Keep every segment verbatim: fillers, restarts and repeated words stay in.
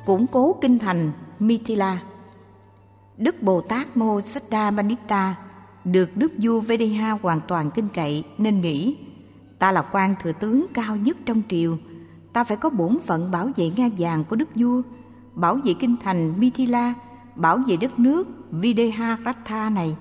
củng cố kinh thành Mithila. Đức Bồ Tát Mô Saddha Bandita được Đức vua Videha hoàn toàn tin cậy nên nghĩ: ta là quan thừa tướng cao nhất trong triều, ta phải có bổn phận bảo vệ ngai vàng của đức vua, bảo vệ kinh thành Mithila, bảo vệ đất nước Videharatha này.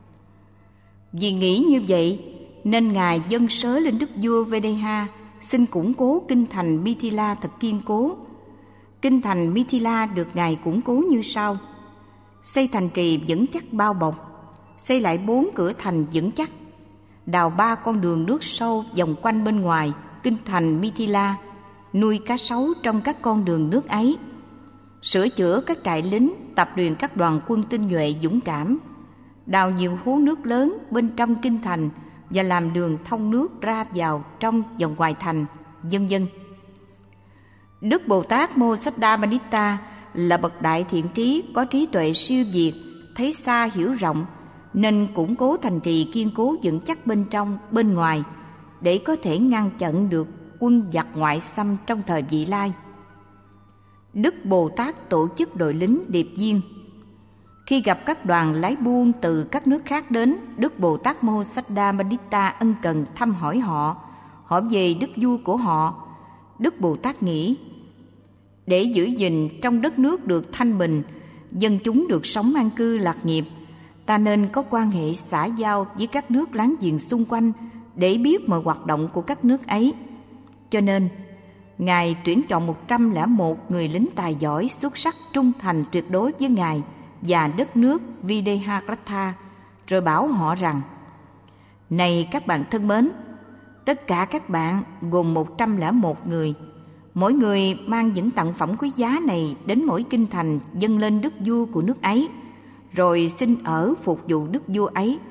Vì nghĩ như vậy nên ngài dâng sớ lên đức vua Videha, xin củng cố kinh thành Mithila thật kiên cố. Kinh thành Mithila được ngài củng cố như sau: xây thành trì vững chắc bao bọc, xây lại bốn cửa thành vững chắc, đào ba con đường nước sâu vòng quanh bên ngoài kinh thành Mithila, nuôi cá sấu trong các con đường nước ấy, sửa chữa các trại lính, tập luyện các đoàn quân tinh nhuệ dũng cảm, đào nhiều hố nước lớn bên trong kinh thành và làm đường thông nước ra vào trong và ngoài thành, vân vân. Đức Bồ Tát Mô Saddha Bandita là bậc đại thiện trí, có trí tuệ siêu việt, thấy xa hiểu rộng, nên củng cố thành trì kiên cố vững chắc bên trong bên ngoài để có thể ngăn chặn được quân giặc ngoại xâm trong thời vị lai. Đức Bồ Tát tổ chức đội lính điệp viên. Khi gặp các đoàn lái buôn từ các nước khác đến, Đức Bồ Tát Mô Saddha Bandita ân cần thăm hỏi họ, hỏi về đức vua của họ. Đức Bồ Tát nghĩ: để giữ gìn trong đất nước được thanh bình, dân chúng được sống an cư lạc nghiệp, ta nên có quan hệ xã giao với các nước láng giềng xung quanh để biết mọi hoạt động của các nước ấy. Cho nên, Ngài tuyển chọn một trăm lẻ một người lính tài giỏi, xuất sắc, trung thành tuyệt đối với Ngài và đất nước Videharatha, rồi bảo họ rằng: này các bạn thân mến, tất cả các bạn gồm một trăm lẻ một người, mỗi người mang những tặng phẩm quý giá này đến mỗi kinh thành dâng lên đức vua của nước ấy, rồi xin ở phục vụ đức vua ấy.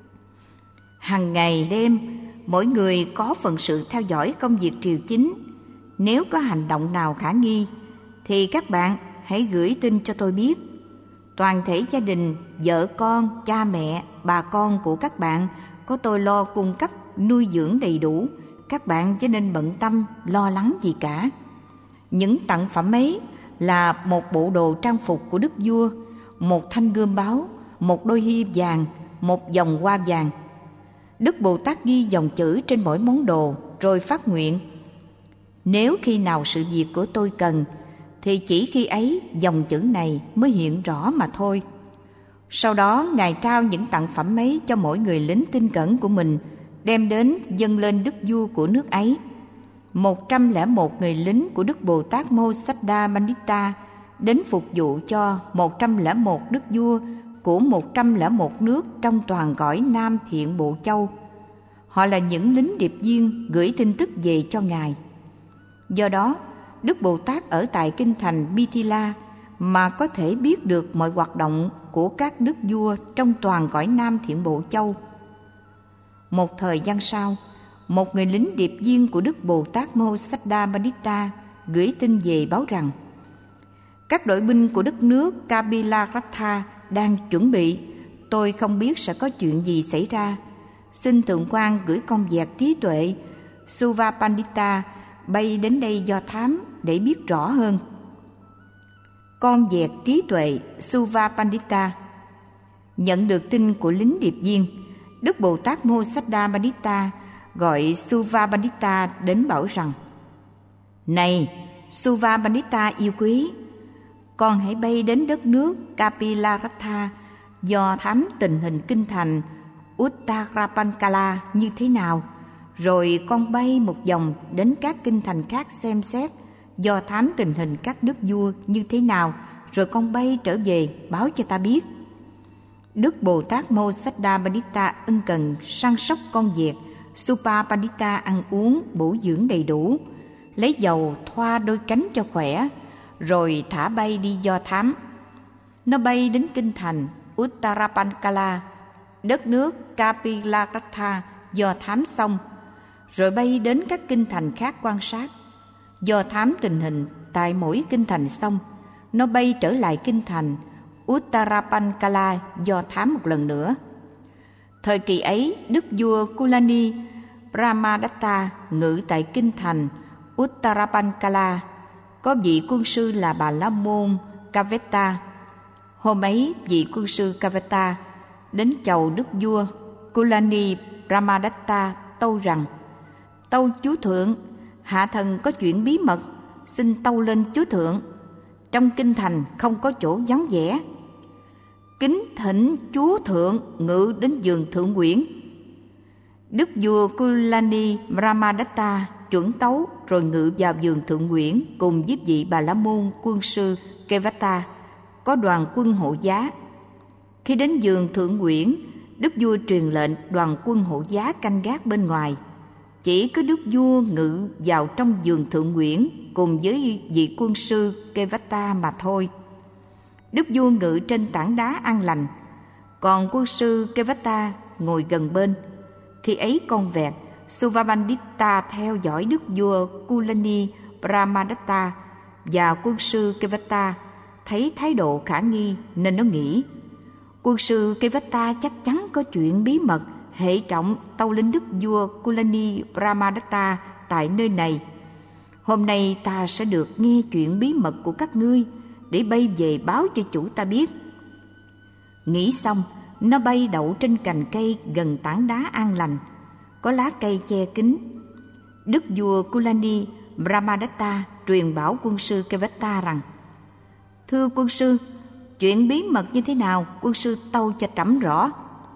Hằng ngày đêm, mỗi người có phận sự theo dõi công việc triều chính. Nếu có hành động nào khả nghi, thì các bạn hãy gửi tin cho tôi biết. Toàn thể gia đình, vợ con, cha mẹ, bà con của các bạn có tôi lo cung cấp nuôi dưỡng đầy đủ. Các bạn chớ nên bận tâm, lo lắng gì cả. Những tặng phẩm ấy là một bộ đồ trang phục của đức vua, một thanh gươm báo, một đôi hy vàng, một vòng hoa vàng. Đức Bồ Tát ghi dòng chữ trên mỗi món đồ, rồi phát nguyện: nếu khi nào sự việc của tôi cần, thì chỉ khi ấy dòng chữ này mới hiện rõ mà thôi. Sau đó Ngài trao những tặng phẩm ấy cho mỗi người lính tin cẩn của mình, đem đến dâng lên đức vua của nước ấy. Một trăm lẻ một người lính của Đức Bồ Tát Mô Saddha Bandita đến phục vụ cho một trăm lẻ một đức vua của một trăm lẻ một nước trong toàn cõi Nam Thiện Bộ Châu. Họ là những lính điệp viên gửi tin tức về cho Ngài. Do đó, Đức Bồ Tát ở tại kinh thành Mithila mà có thể biết được mọi hoạt động của các đức vua trong toàn cõi Nam Thiện Bộ Châu. Một thời gian sau, một người lính điệp viên của Đức Bồ Tát Mô Saddha Bandita gửi tin về báo rằng: các đội binh của đất nước Kapilavattha đang chuẩn bị, tôi không biết sẽ có chuyện gì xảy ra. Xin Thượng quan gửi con vẹt trí tuệ Suvapandita bay đến đây do thám để biết rõ hơn. Con vẹt trí tuệ Suvapandita nhận được tin của lính điệp viên. Đức Bồ Tát Mô Saddha Bandita gọi Suvapandita đến bảo rằng: này Suvapandita yêu quý, con hãy bay đến đất nước Kapilavattha do thám tình hình kinh thành Uttarapankala như thế nào, rồi con bay một vòng đến các kinh thành khác xem xét do thám tình hình các đức vua như thế nào, rồi con bay trở về báo cho ta biết. Đức Bồ Tát Mô Saddha Bandita ân cần săn sóc con vẹt Supapandita ăn uống bổ dưỡng đầy đủ, lấy dầu thoa đôi cánh cho khỏe, rồi thả bay đi do thám. Nó bay đến kinh thành Uttarapankala, đất nước Kapilavattha do thám xong, rồi bay đến các kinh thành khác quan sát. Do thám tình hình tại mỗi kinh thành xong, nó bay trở lại kinh thành Uttarapankala do thám một lần nữa. Thời kỳ ấy, đức vua Kulani Brahmadatta ngự tại kinh thành Uttarapankala. có vị quân sư là Bà La Môn Kavetta. Hôm ấy vị quân sư Kavetta đến chầu đức vua Kulani Brahmadatta tâu rằng: Tâu chúa thượng, hạ thần có chuyện bí mật, xin tâu lên chúa thượng. Trong kinh thành không có chỗ vắng vẻ. Kính thỉnh chúa thượng ngự đến giường thượng quyển. Đức vua Kulani Brahmadatta chuẩn tấu rồi ngự vào giường thượng quyển cùng với vị Bà La Môn quân sư Kevata, có đoàn quân hộ giá. Khi đến giường thượng quyển, đức vua truyền lệnh đoàn quân hộ giá canh gác bên ngoài. Chỉ có đức vua ngự vào trong giường thượng quyển cùng với vị quân sư Kevata mà thôi. Đức vua ngự trên tảng đá an lành, còn quân sư Kevata ngồi gần bên. Khi ấy con vẹt Suvabandita theo dõi đức vua Kulani Brahmadatta và quân sư Kevata, thấy thái độ khả nghi nên nó nghĩ: quân sư Kevata chắc chắn có chuyện bí mật hệ trọng tâu lên đức vua Kulani Brahmadatta tại nơi này. Hôm nay ta sẽ được nghe chuyện bí mật của các ngươi để bay về báo cho chủ ta biết. Nghĩ xong, nó bay đậu trên cành cây gần tảng đá an lành, có lá cây che kín. Đức vua Kulani Brahmadatta truyền bảo quân sư Kevata rằng: Thưa quân sư, chuyện bí mật như thế nào, quân sư tâu cho trẫm rõ.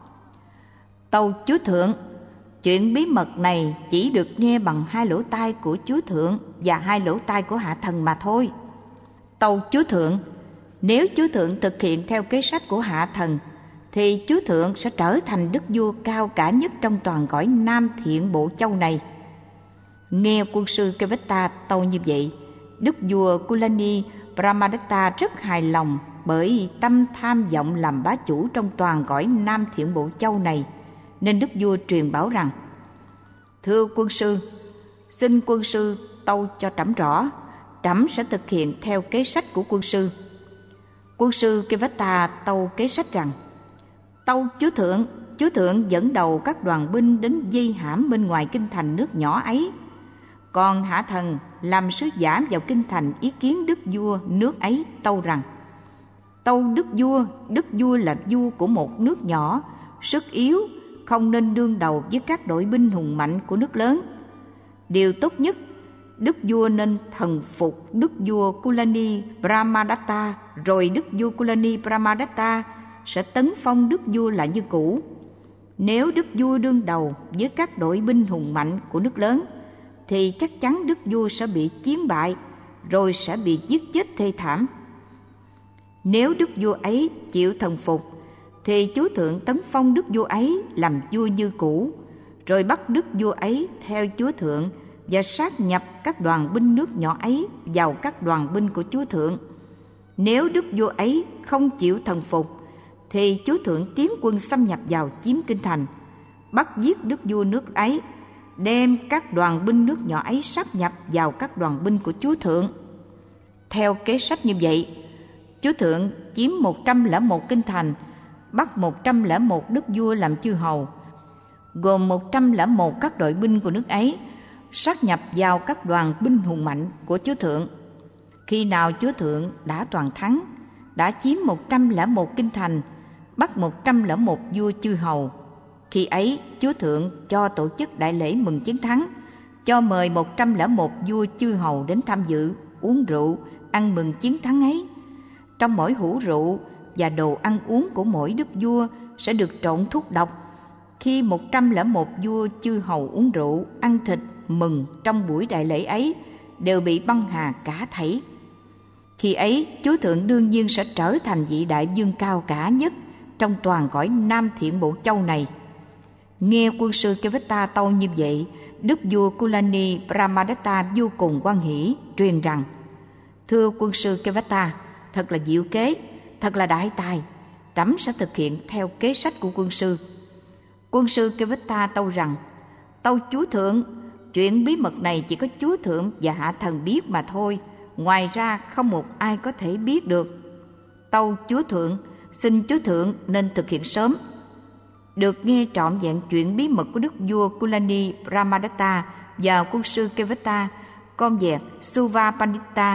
Tâu chúa thượng, chuyện bí mật này chỉ được nghe bằng hai lỗ tai của chúa thượng và hai lỗ tai của hạ thần mà thôi. Tâu chúa thượng, nếu chúa thượng thực hiện theo kế sách của hạ thần, thì chúa thượng sẽ trở thành đức vua cao cả nhất trong toàn cõi Nam Thiện Bộ Châu này. Nghe quân sư Kevata tâu như vậy, đức vua Kulani Brahmadatta rất hài lòng, bởi tâm tham vọng làm bá chủ trong toàn cõi Nam Thiện Bộ Châu này, nên đức vua truyền bảo rằng: Thưa quân sư, xin quân sư tâu cho trẫm rõ, trẫm sẽ thực hiện theo kế sách của quân sư. Quân sư Kevata tâu kế sách rằng: Tâu chúa thượng, chúa thượng dẫn đầu các đoàn binh đến vây hãm bên ngoài kinh thành nước nhỏ ấy. Còn hạ thần làm sứ giả vào kinh thành ý kiến đức vua nước ấy tâu rằng: Tâu đức vua, đức vua là vua của một nước nhỏ, sức yếu, không nên đương đầu với các đội binh hùng mạnh của nước lớn. Điều tốt nhất, đức vua nên thần phục đức vua Kulani Brahmadatta, rồi đức vua Kulani Brahmadatta sẽ tấn phong đức vua lại như cũ. Nếu đức vua đương đầu với các đội binh hùng mạnh của nước lớn, thì chắc chắn đức vua sẽ bị chiến bại, rồi sẽ bị giết chết thê thảm. Nếu đức vua ấy chịu thần phục, thì chúa thượng tấn phong đức vua ấy làm vua như cũ, rồi bắt đức vua ấy theo chúa thượng và sát nhập các đoàn binh nước nhỏ ấy vào các đoàn binh của chúa thượng. Nếu đức vua ấy không chịu thần phục, thì chúa thượng tiến quân xâm nhập vào chiếm kinh thành, bắt giết đức vua nước ấy, đem các đoàn binh nước nhỏ ấy sáp nhập vào các đoàn binh của chúa thượng. Theo kế sách như vậy, chúa thượng chiếm một trăm lẻ một kinh thành, bắt một trăm lẻ một đức vua làm chư hầu, gồm một trăm lẻ một các đội binh của nước ấy, sát nhập vào các đoàn binh hùng mạnh của chúa thượng. Khi nào chúa thượng đã toàn thắng, đã chiếm một trăm lẻ một kinh thành, bắt một trăm lẻ một vua chư hầu, khi ấy chúa thượng cho tổ chức đại lễ mừng chiến thắng, cho mời một trăm lẻ một vua chư hầu đến tham dự, uống rượu, ăn mừng chiến thắng ấy. Trong mỗi hũ rượu và đồ ăn uống của mỗi đức vua sẽ được trộn thuốc độc. Khi một trăm lẻ một vua chư hầu uống rượu, ăn thịt, mừng trong buổi đại lễ ấy, đều bị băng hà cả thảy. Khi ấy, chúa thượng đương nhiên sẽ trở thành vị đại vương cao cả nhất trong toàn cõi Nam Thiện Bộ Châu này. Nghe quân sư Kevata tâu như vậy, đức vua Kulani Brahmadatta vô cùng hoan hỷ, truyền rằng: Thưa quân sư Kevata, thật là diệu kế, thật là đại tài, trẫm sẽ thực hiện theo kế sách của quân sư. Quân sư Kevata tâu rằng: Tâu chúa thượng, chuyện bí mật này chỉ có chúa thượng và hạ thần biết mà thôi, ngoài ra không một ai có thể biết được. Tâu chúa thượng, xin chúa thượng nên thực hiện sớm. Được nghe trọn vẹn chuyện bí mật của đức vua Kulani Brahmadatta và quân sư Kevata, con vẹt Suvapandita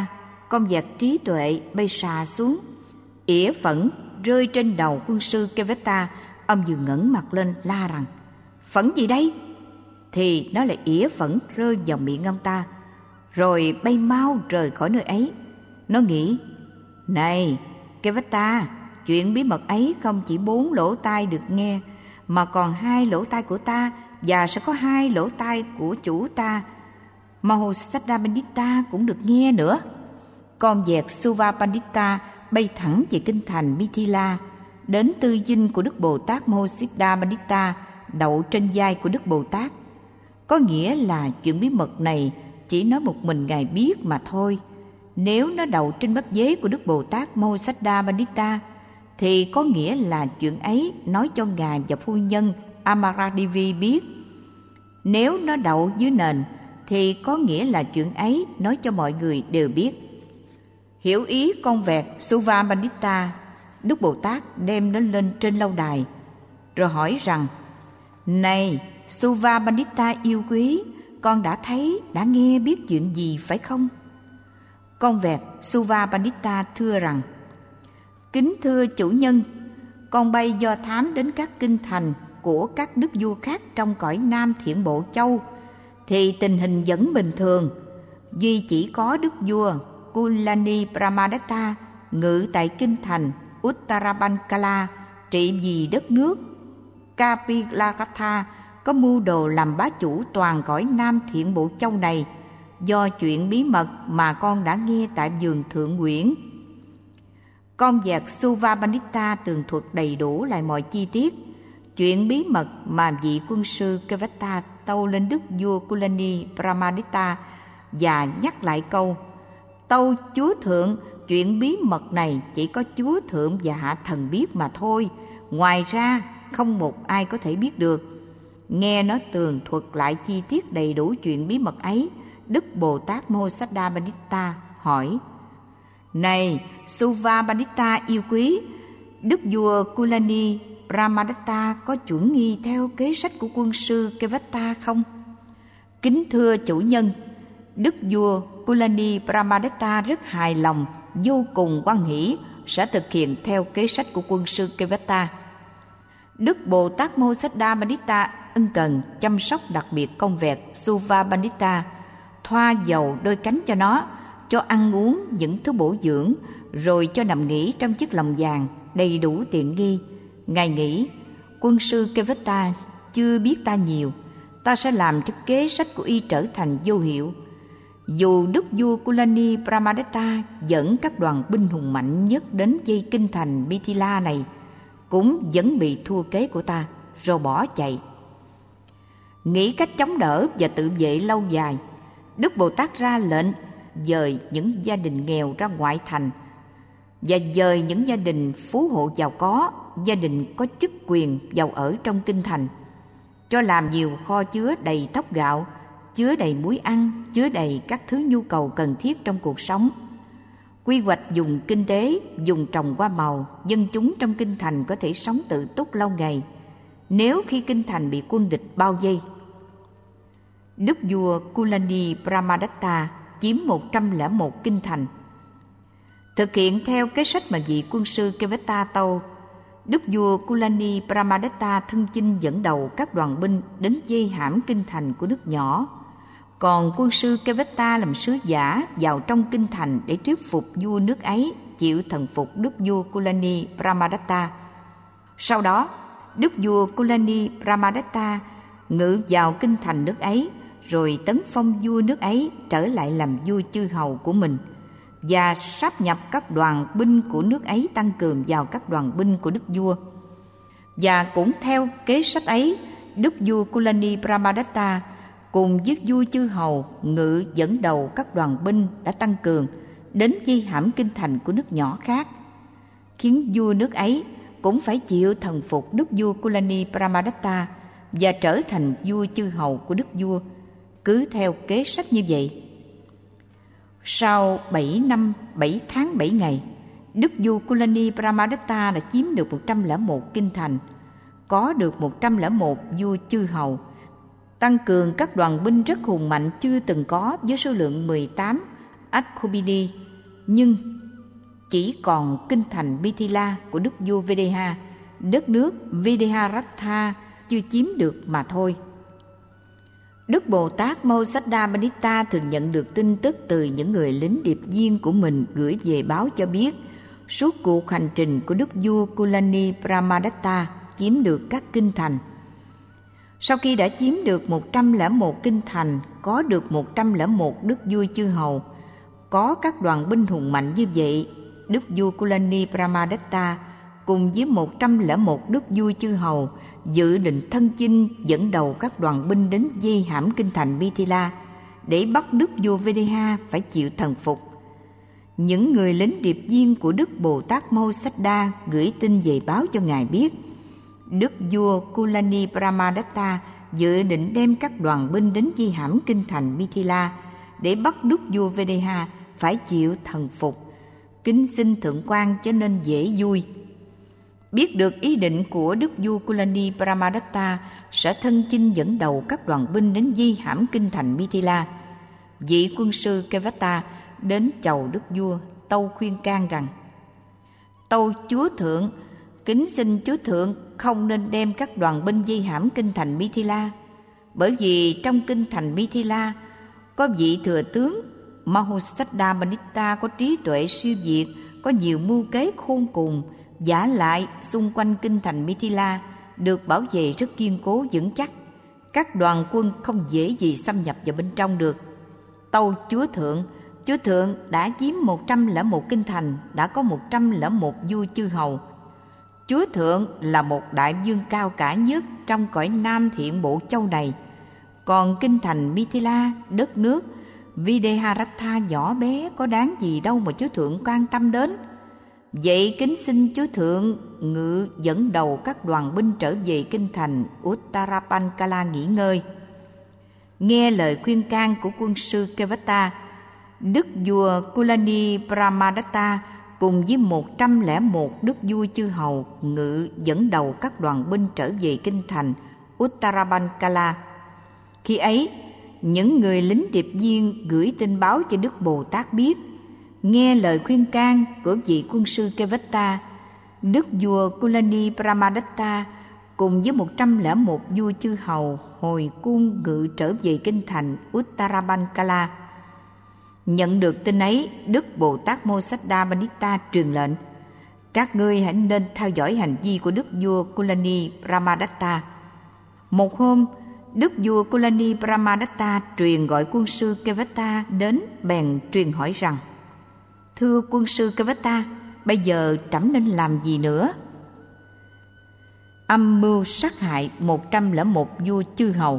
con vật trí tuệ bay xà xuống. Ỉa phẫn rơi trên đầu quân sư Kevetta. Ông vừa ngẩng mặt lên la rằng: "Phẫn gì đây?" Thì nó lại ỉa phẫn rơi vào miệng ông ta, rồi bay mau rời khỏi nơi ấy. Nó nghĩ: "Này Kevetta, chuyện bí mật ấy không chỉ bốn lỗ tai được nghe, mà còn hai lỗ tai của ta, và sẽ có hai lỗ tai của chủ ta, Mahosiddha Pandita cũng được nghe nữa." Con vẹt Suva Pandita bay thẳng về kinh thành Mithila, đến tư dinh của Đức Bồ Tát Mahosiddha Pandita đậu trên vai của Đức Bồ Tát. Có nghĩa là chuyện bí mật này chỉ nói một mình Ngài biết mà thôi. Nếu nó đậu trên bắp dế của Đức Bồ Tát Mahosiddha Pandita, thì có nghĩa là chuyện ấy nói cho Ngài và phu nhân Amaradevi biết. Nếu nó đậu dưới nền, thì có nghĩa là chuyện ấy nói cho mọi người đều biết. Hiểu ý con vẹt Suva Pandita, Đức Bồ Tát đem nó lên trên lâu đài, rồi hỏi rằng: "Này Suva Pandita yêu quý, con đã thấy, đã nghe biết chuyện gì phải không?" Con vẹt Suva Pandita thưa rằng: "Kính thưa chủ nhân, con bay do thám đến các kinh thành của các đức vua khác trong cõi Nam Thiện Bộ Châu, thì tình hình vẫn bình thường, duy chỉ có đức vua Kulani Pramadatta ngự tại kinh thành Uttarabankala trị vì đất nước Kapilaratha có mưu đồ làm bá chủ toàn cõi Nam Thiện Bộ Châu này, do chuyện bí mật mà con đã nghe tại vườn Thượng Uyển." Con vẹt Suva Pandita tường thuật đầy đủ lại mọi chi tiết chuyện bí mật mà vị quân sư Kevetta tâu lên đức vua Kulani Pramadatta, và nhắc lại câu: "Tâu chúa thượng, chuyện bí mật này chỉ có chúa thượng và hạ thần biết mà thôi, ngoài ra không một ai có thể biết được." Nghe nó tường thuật lại chi tiết đầy đủ chuyện bí mật ấy, Đức Bồ Tát Mahosiddha Pandita hỏi: "Này Suva Pandita yêu quý, đức vua Kulani Pramadatta có chuẩn nghi theo kế sách của quân sư Kevetta không?" "Kính thưa chủ nhân, đức vua Kulani Pramadatta rất hài lòng, vô cùng hoan hỷ sẽ thực hiện theo kế sách của quân sư Kevetta." Đức Bồ Tát Mahosiddha Pandita ân cần chăm sóc đặc biệt con vẹt Suva Pandita, thoa dầu đôi cánh cho nó, cho ăn uống những thứ bổ dưỡng, rồi cho nằm nghỉ trong chiếc lồng vàng đầy đủ tiện nghi. Ngài nghĩ: "Quân sư Kevetta chưa biết ta nhiều, ta sẽ làm cho kế sách của y trở thành vô hiệu." Dù đức vua Kulani Pramadatta dẫn các đoàn binh hùng mạnh nhất đến dây kinh thành Mithila này, cũng vẫn bị thua kế của ta, rồi bỏ chạy. Nghĩ cách chống đỡ và tự vệ lâu dài, Đức Bồ Tát ra lệnh dời những gia đình nghèo ra ngoại thành, và dời những gia đình phú hộ giàu có, gia đình có chức quyền giàu ở trong kinh thành, cho làm nhiều kho chứa đầy thóc gạo, chứa đầy muối ăn, chứa đầy các thứ nhu cầu cần thiết trong cuộc sống. Quy hoạch dùng kinh tế, dùng trồng hoa màu, dân chúng trong kinh thành có thể sống tự túc lâu ngày, nếu khi kinh thành bị quân địch bao vây. Đức vua Kulani Pramadatta chiếm một trăm lẻ một kinh thành. Thực hiện theo kế sách mà vị quân sư Kevetta tâu, Đức vua Kulani Pramadatta thân chinh dẫn đầu các đoàn binh đến vây hãm kinh thành của nước nhỏ. Còn quân sư Kevetta làm sứ giả vào trong kinh thành để thuyết phục vua nước ấy chịu thần phục đức vua Kulani Pramadatta. Sau đó, đức vua Kulani Pramadatta ngự vào kinh thành nước ấy, rồi tấn phong vua nước ấy trở lại làm vua chư hầu của mình, và sáp nhập các đoàn binh của nước ấy tăng cường vào các đoàn binh của đức vua. Và cũng theo kế sách ấy, đức vua Kulani Pramadatta cùng với vua chư hầu ngự dẫn đầu các đoàn binh đã tăng cường đến vây hãm kinh thành của nước nhỏ khác, khiến vua nước ấy cũng phải chịu thần phục đức vua Kulani Pramadatta và trở thành vua chư hầu của đức vua, cứ theo kế sách như vậy. Sau bảy năm bảy tháng bảy ngày, đức vua Kulani Pramadatta đã chiếm được một trăm lẻ một kinh thành, có được một trăm lẻ một vua chư hầu, tăng cường các đoàn binh rất hùng mạnh chưa từng có với số lượng mười tám Akubini, nhưng chỉ còn kinh thành Mithila của đức vua Videha, đất nước Videharatha chưa chiếm được mà thôi. Đức Bồ Tát Mahusaddhamanitta thường nhận được tin tức từ những người lính điệp viên của mình gửi về báo cho biết suốt cuộc hành trình của đức vua Kulani Brahmadatta chiếm được các kinh thành. Sau khi đã chiếm được một trăm lẻ một kinh thành, có được một trăm lẻ một đức vua chư hầu, có các đoàn binh hùng mạnh như vậy, đức vua Kulani Brahmadatta cùng với một trăm lẻ một đức vua chư hầu dự định thân chinh dẫn đầu các đoàn binh đến vây hãm kinh thành Mithila để bắt đức vua Videha phải chịu thần phục. Những người lính điệp viên của Đức Bồ Tát Mahusaddha gửi tin về báo cho Ngài biết đức vua Kulani Brahmadatta dự định đem các đoàn binh đến vây hãm kinh thành Mithila để bắt đức vua Videha phải chịu thần phục. Kính xin thượng quan cho nên dễ vui. Biết được ý định của đức vua Kulani Brahmadatta sẽ thân chinh dẫn đầu các đoàn binh đến vây hãm kinh thành Mithila, vị quân sư Kevata đến chầu đức vua, tâu khuyên can rằng: Tâu chúa thượng, kính xin chúa thượng không nên đem các đoàn binh vây hãm kinh thành Mithila, bởi vì trong kinh thành Mithila có vị thừa tướng Mahusaddhamanitta có trí tuệ siêu việt, có nhiều mưu kế khôn cùng. Vả lại xung quanh kinh thành Mithila được bảo vệ rất kiên cố vững chắc, các đoàn quân không dễ gì xâm nhập vào bên trong được. Tâu chúa thượng, chúa thượng đã chiếm một trăm lẻ một kinh thành, đã có một trăm lẻ một vua chư hầu. Chúa thượng là một đại vương cao cả nhất trong cõi Nam Thiện Bộ Châu này. Còn kinh thành Mithila, đất nước Videharatha nhỏ bé có đáng gì đâu mà chúa thượng quan tâm đến. Vậy kính xin chúa thượng ngự dẫn đầu các đoàn binh trở về kinh thành Uttarapankala nghỉ ngơi. Nghe lời khuyên can của quân sư Kevata, đức vua Kulani Brahmadatta cùng với một trăm lẻ một đức vua chư hầu ngự dẫn đầu các đoàn binh trở về kinh thành Uttarapankala. Khi ấy, những người lính điệp viên gửi tin báo cho Đức Bồ Tát biết, nghe lời khuyên can của vị quân sư Kevata, đức vua Kulani Brahmadatta cùng với một trăm lẻ một vua chư hầu hồi cung ngự trở về kinh thành Uttarapankala. Nhận được tin ấy, Đức Bồ Tát Mahusaddhamanitta truyền lệnh: các ngươi hãy nên theo dõi hành vi của đức vua Kulani Brahmadatta. Một hôm, đức vua Kulani Brahmadatta truyền gọi quân sư Kevata đến, bèn truyền hỏi rằng: thưa quân sư Kevata, bây giờ trẫm nên làm gì nữa? Âm mưu sát hại một trăm lẻ một vua chư hầu.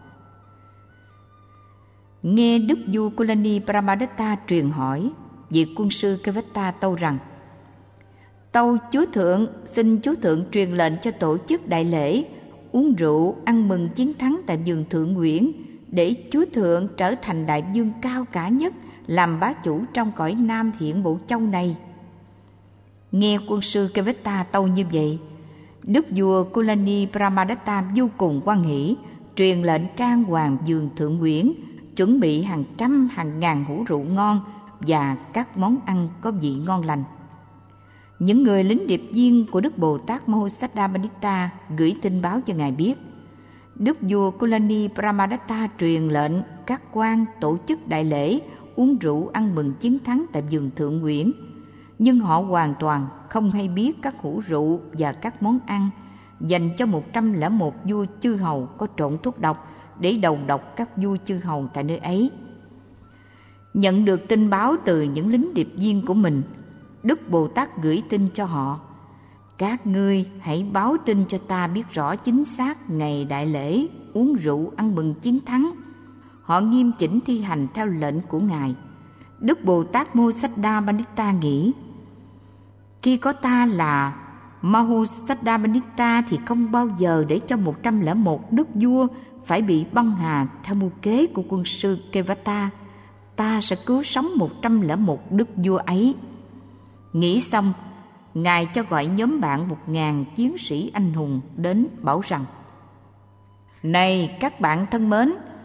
Nghe đức vua Kulani Brahmadatta truyền hỏi, vị quân sư Kevata tâu rằng: tâu chúa thượng, xin chúa thượng truyền lệnh cho tổ chức đại lễ uống rượu ăn mừng chiến thắng tại vườn Thượng Nguyễn, để chúa thượng trở thành đại vương cao cả nhất, làm bá chủ trong cõi Nam Thiện Bộ Châu này. Nghe quân sư Kevata tâu như vậy, đức vua Kulani Brahmadatta vô cùng hoan hỷ, truyền lệnh trang hoàng vườn Thượng Nguyễn, chuẩn bị hàng trăm hàng ngàn hũ rượu ngon và các món ăn có vị ngon lành. Những người lính điệp viên của Đức Bồ Tát Mahusaddhamanitta gửi tin báo cho Ngài biết, đức vua Kulani Brahmadatta truyền lệnh các quan tổ chức đại lễ uống rượu ăn mừng chiến thắng tại vườn Thượng Nguyễn, nhưng họ hoàn toàn không hay biết các hũ rượu và các món ăn dành cho một trăm lẻ một vua chư hầu có trộn thuốc độc để đầu độc các vua chư hầu tại nơi ấy. Nhận được tin báo từ những lính điệp viên của mình, Đức Bồ Tát gửi tin cho họ: các ngươi hãy báo tin cho ta biết rõ chính xác ngày đại lễ uống rượu ăn mừng chiến thắng. Họ nghiêm chỉnh thi hành theo lệnh của Ngài. Đức Bồ Tát Mahusaddhamanitta nghĩ: khi có ta là Mahusaddhamanitta thì không bao giờ để cho một trăm lẻ một đức vua phải bị băng hà theo mưu kế của quân sư Kevata. Ta sẽ cứu sống một trăm lẻ một đức vua ấy. Nghĩ xong, Ngài cho gọi nhóm bạn một ngàn chiến sĩ anh hùng đến bảo rằng: này các bạn thân mến,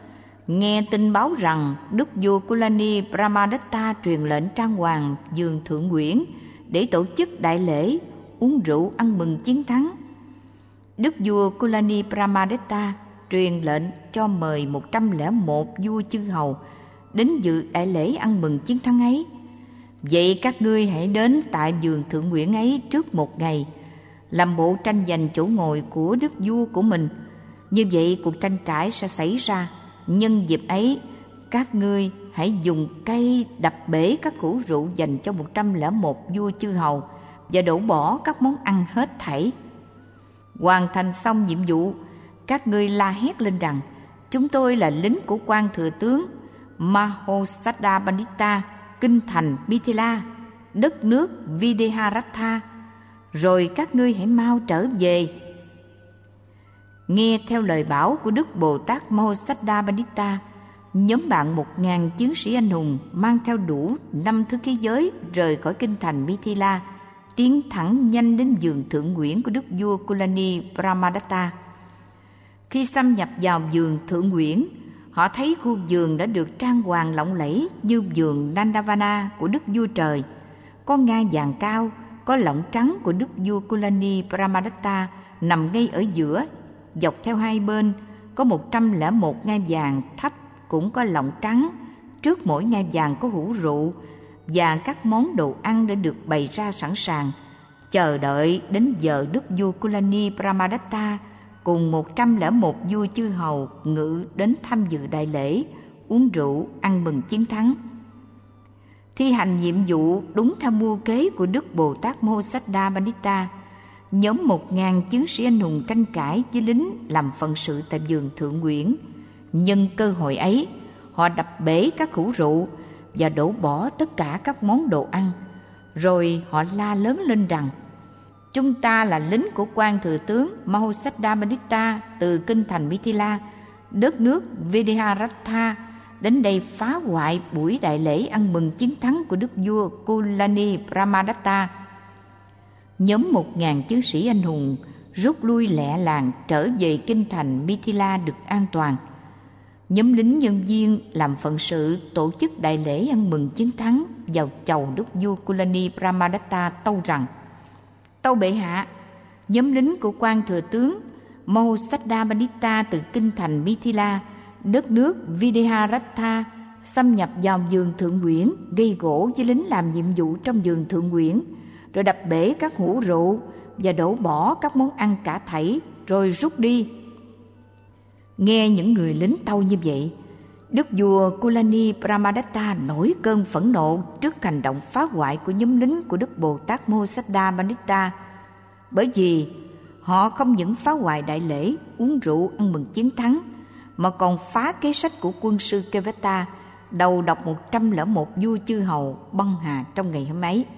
nghe tin báo rằng đức vua Kulani Brahmadatta truyền lệnh trang hoàng giường Thượng Nguyễn để tổ chức đại lễ uống rượu ăn mừng chiến thắng. Đức vua Kulani Brahmadatta truyền lệnh cho mời một trăm lẻ một vua chư hầu đến dự đại lễ ăn mừng chiến thắng ấy. Vậy các ngươi hãy đến tại giường Thượng Nguyễn ấy trước một ngày, làm bộ tranh giành chỗ ngồi của đức vua của mình. Như vậy cuộc tranh cãi sẽ xảy ra. Nhân dịp ấy, các ngươi hãy dùng cây đập bể các củ rượu dành cho một trăm lẻ một vua chư hầu và đổ bỏ các món ăn hết thảy. Hoàn thành xong nhiệm vụ, các ngươi la hét lên rằng: chúng tôi là lính của quan thừa tướng Mahosada Pandita, kinh thành Mithila, đất nước Videharatha. Rồi các ngươi hãy mau trở về. Nghe theo lời bảo của Đức Bồ Tát Mahosada Pandita, nhóm bạn một ngàn chiến sĩ anh hùng mang theo đủ năm thứ khí giới rời khỏi kinh thành Mithila, tiến thẳng nhanh đến giường Thượng Nguyễn của đức vua Kulani Brahmadatta. Khi xâm nhập vào giường Thượng Nguyễn, họ thấy khu giường đã được trang hoàng lộng lẫy như giường Nandavana của đức vua trời. Có ngai vàng cao, có lọng trắng của đức vua Kulani Brahmadatta nằm ngay ở giữa. Dọc theo hai bên có một trăm lẻ một ngai vàng thấp cũng có lọng trắng. Trước mỗi ngai vàng có hũ rượu và các món đồ ăn đã được bày ra sẵn sàng, chờ đợi đến giờ đức vua Kulani Brahmadatta cùng một trăm lẻ một vua chư hầu ngự đến tham dự đại lễ, uống rượu, ăn mừng chiến thắng. Thi hành nhiệm vụ đúng theo mưu kế của Đức Bồ Tát Mahosada Pandita, nhóm một ngàn chiến sĩ anh hùng tranh cãi với lính làm phận sự tại giường Thượng Nguyễn. Nhân cơ hội ấy, họ đập bể các hũ rượu và đổ bỏ tất cả các món đồ ăn. Rồi họ la lớn lên rằng: chúng ta là lính của quan thừa tướng Mahosada Pandita từ kinh thành Mithila, đất nước Videharatha, đến đây phá hoại buổi đại lễ ăn mừng chiến thắng của đức vua Kulani Brahmadatta. Nhóm một ngàn chiến sĩ anh hùng rút lui lẹ làng trở về kinh thành Mithila được an toàn. Nhóm lính nhân viên làm phận sự tổ chức đại lễ ăn mừng chiến thắng vào chầu đức vua Kulani Brahmadatta tâu rằng: tâu bệ hạ, nhóm lính của quan thừa tướng Mahosada Pandita từ kinh thành Mithila, đất nước Videharatha, xâm nhập vào giường Thượng Nguyễn, gây gổ với lính làm nhiệm vụ trong giường Thượng Nguyễn, rồi đập bể các hũ rượu và đổ bỏ các món ăn cả thảy, rồi rút đi. Nghe những người lính tâu như vậy, đức vua Kulani Brahmadatta nổi cơn phẫn nộ trước hành động phá hoại của nhóm lính của Đức Bồ Tát Mahosada Pandita, bởi vì họ không những phá hoại đại lễ uống rượu ăn mừng chiến thắng, mà còn phá kế sách của quân sư Kevata, đầu độc một trăm lẻ một vua chư hầu băng hà trong ngày hôm ấy.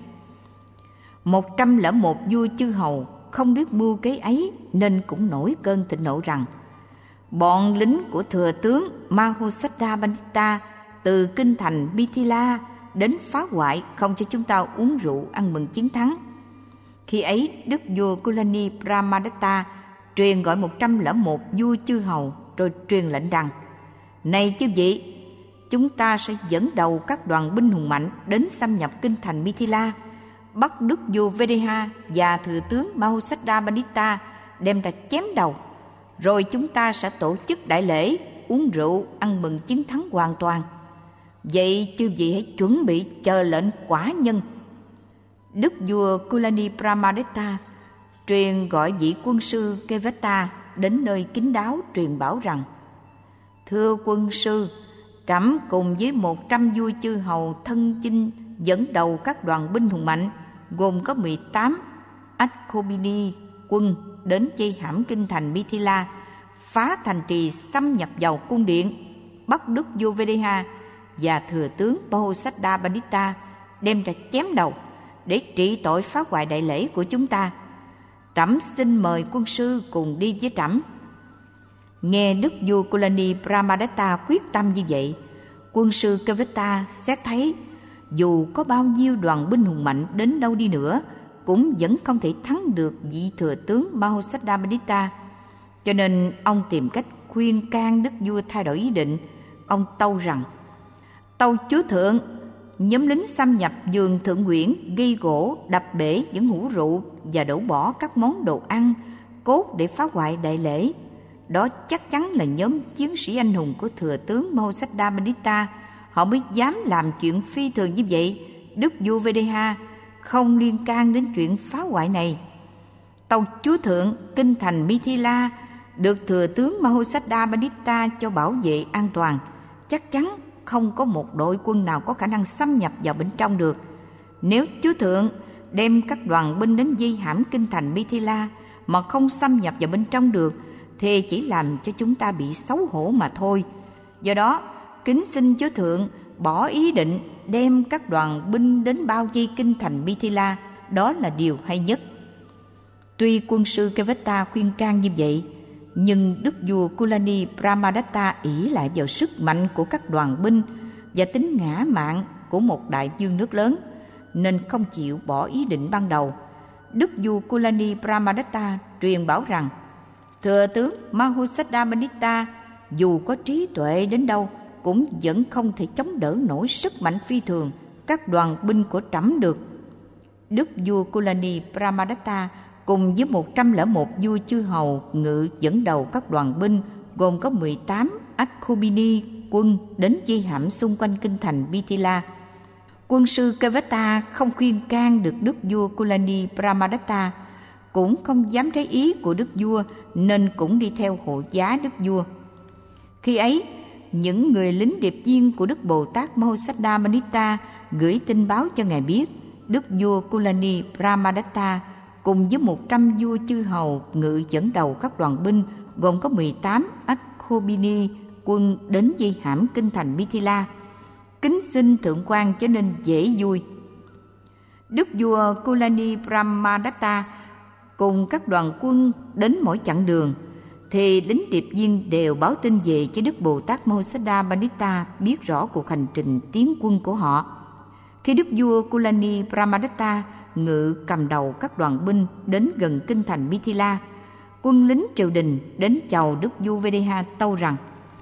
Một trăm lẻ một vua chư hầu không biết mưu kế ấy nên cũng nổi cơn thịnh nộ rằng: bọn lính của thừa tướng Mahosada Pandita từ kinh thành Mithila đến phá hoại, không cho chúng ta uống rượu ăn mừng chiến thắng. Khi ấy, đức vua Kulani Brahmadatta truyền gọi một trăm lẻ một vua chư hầu, rồi truyền lệnh rằng: này chư vị, chúng ta sẽ dẫn đầu các đoàn binh hùng mạnh đến xâm nhập kinh thành Mithila, bắt đức vua Videha và thừa tướng Mahosada Pandita đem ra chém đầu. Rồi chúng ta sẽ tổ chức đại lễ uống rượu ăn mừng chiến thắng hoàn toàn. Vậy chư vị hãy chuẩn bị chờ lệnh quả nhân. Đức vua Kulani Brahmadatta truyền gọi vị quân sư Kevata đến nơi kín đáo truyền bảo rằng: thưa quân sư, trẫm cùng với một trăm vua chư hầu thân chinh dẫn đầu các đoàn binh hùng mạnh gồm có mười tám Akkhobini quân đến vây hãm kinh thành Mithila, phá thành trì, xâm nhập vào cung điện, bắt đức vua Videha và thừa tướng Mahosada Pandita đem ra chém đầu để trị tội phá hoại đại lễ của chúng ta. Trẫm xin mời quân sư cùng đi với trẫm. Nghe đức vua Kulani Brahmadatta quyết tâm như vậy, quân sư Kevata xét thấy dù có bao nhiêu đoàn binh hùng mạnh đến đâu đi nữa cũng vẫn không thể thắng được vị thừa tướng Mahosada Pandita. Cho nên ông tìm cách khuyên can đức vua thay đổi ý định, ông tâu rằng: Tâu chúa thượng, nhóm lính xâm nhập vườn Thượng Nguyễn, gây gỗ, đập bể những hũ rượu và đổ bỏ các món đồ ăn, cốt để phá hoại đại lễ. Đó chắc chắn là nhóm chiến sĩ anh hùng của thừa tướng Mahusaddha Pandita. Họ mới dám làm chuyện phi thường như vậy. Đức vua Videha không liên can đến chuyện phá hoại này. Tâu chúa thượng, kinh thành Mithila được thừa tướng Mahusaddha Pandita cho bảo vệ an toàn. Chắc chắn không có một đội quân nào có khả năng xâm nhập vào bên trong được. Nếu chúa thượng đem các đoàn binh đến vây hãm kinh thành Mithila mà không xâm nhập vào bên trong được, thì chỉ làm cho chúng ta bị xấu hổ mà thôi. Do đó, kính xin chúa thượng bỏ ý định đem các đoàn binh đến bao vây kinh thành Mithila. Đó là điều hay nhất. Tuy quân sư Kevata khuyên can như vậy, nhưng đức vua Kulani Brahmadatta ỷ lại vào sức mạnh của các đoàn binh và tính ngã mạn của một đại vương nước lớn, nên không chịu bỏ ý định ban đầu. Đức vua Kulani Brahmadatta truyền bảo rằng: Thừa tướng Mahusaddha Pandita dù có trí tuệ đến đâu cũng vẫn không thể chống đỡ nổi sức mạnh phi thường các đoàn binh của trẫm được. Đức vua Kulani Brahmadatta cùng với một trăm lẻ một vua chư hầu ngự dẫn đầu các đoàn binh gồm có mười tám Akkhobini quân đến vây hãm xung quanh kinh thành Mithila. Quân sư Kevata không khuyên can được đức vua Kulani Brahmadatta, cũng không dám trái ý của đức vua, nên cũng đi theo hộ giá đức vua. Khi ấy, những người lính điệp viên của đức Bồ Tát Mahusaddha Pandita gửi tin báo cho ngài biết đức vua Kulani Brahmadatta cùng với một trăm vua chư hầu ngự dẫn đầu các đoàn binh gồm có mười tám Akkhobini quân đến vây hãm kinh thành Mithila. Kính xin thượng quan trở nên dễ vui. Đức vua Kulani Brahmadatta cùng các đoàn quân đến mỗi chặng đường, thì lính điệp viên đều báo tin về cho đức Bồ Tát Mahusaddha Pandita biết rõ cuộc hành trình tiến quân của họ. Khi đức vua Kulani Brahmadatta ngự cầm đầu các đoàn binh đến gần kinh thành Mithila, quân lính triều đình đến chầu đức vua Videha tâu rằng: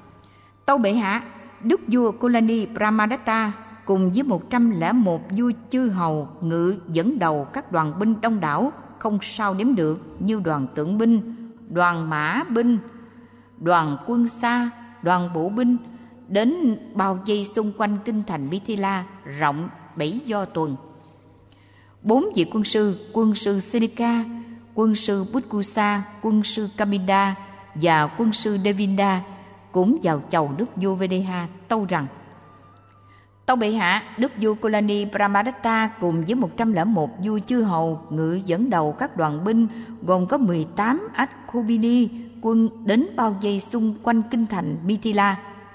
Tâu bệ hạ, đức vua Kulani Brahmadatta cùng với một trăm lẻ một vua chư hầu ngự dẫn đầu các đoàn binh đông đảo không sao đếm được, như đoàn tượng binh, đoàn mã binh, đoàn quân xa, đoàn bộ binh đến bao vây xung quanh kinh thành Mithila rộng bảy do tuần. Bốn vị quân sư, quân sư Senika, quân sư Butkusa, quân sư Kaminda và quân sư Devinda cũng vào chầu đức vua Videha tâu rằng: Tâu bệ hạ, đức vua Kulani Brahmadatta cùng với một trăm lẻ một vua chư hầu ngự dẫn đầu các đoàn binh gồm có mười tám Akkhobini quân đến bao vây xung quanh kinh thành Mithila.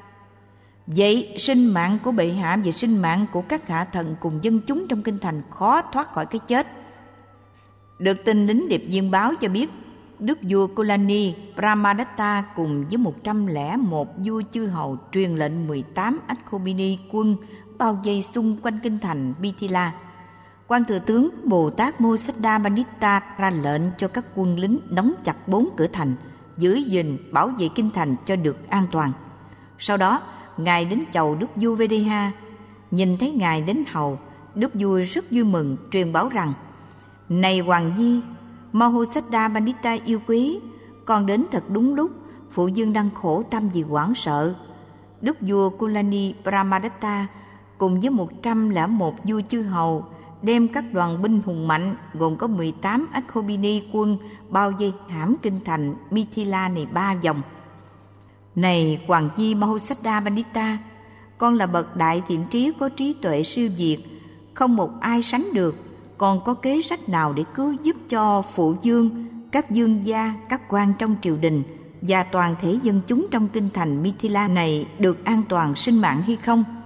Vậy sinh mạng của bệ hạ và sinh mạng của các hạ thần cùng dân chúng trong kinh thành khó thoát khỏi cái chết. Được tin lính điệp viên báo cho biết đức vua Kulani Brahmadatta cùng với một trăm lẻ một vua chư hầu truyền lệnh mười tám Akkhobini quân bao vây xung quanh kinh thành Mithila. Quan thừa tướng Bồ Tát Mahusaddha Pandita ra lệnh cho các quân lính đóng chặt bốn cửa thành, giữ gìn bảo vệ kinh thành cho được an toàn. Sau đó, ngài đến chầu đức vua Videha. Nhìn thấy ngài đến hầu, đức vua rất vui mừng, truyền bảo rằng: Này hoàng nhi, Mahusaddha Pandita yêu quý, con đến thật đúng lúc, phụ vương đang khổ tâm vì hoảng sợ. Đức vua Kulani Brahmadatta cùng với một trăm lẻ một vua chư hầu đem các đoàn binh hùng mạnh gồm có mười tám Akkhobini quân bao vây hãm kinh thành Mithila này ba vòng. Này hoàng nhi Mahusaddha Pandita, con là bậc đại thiện trí có trí tuệ siêu việt, không một ai sánh được. Còn có kế sách nào để cứu giúp cho phụ vương, các vương gia, các quan trong triều đình và toàn thể dân chúng trong kinh thành Mithila này được an toàn sinh mạng hay không?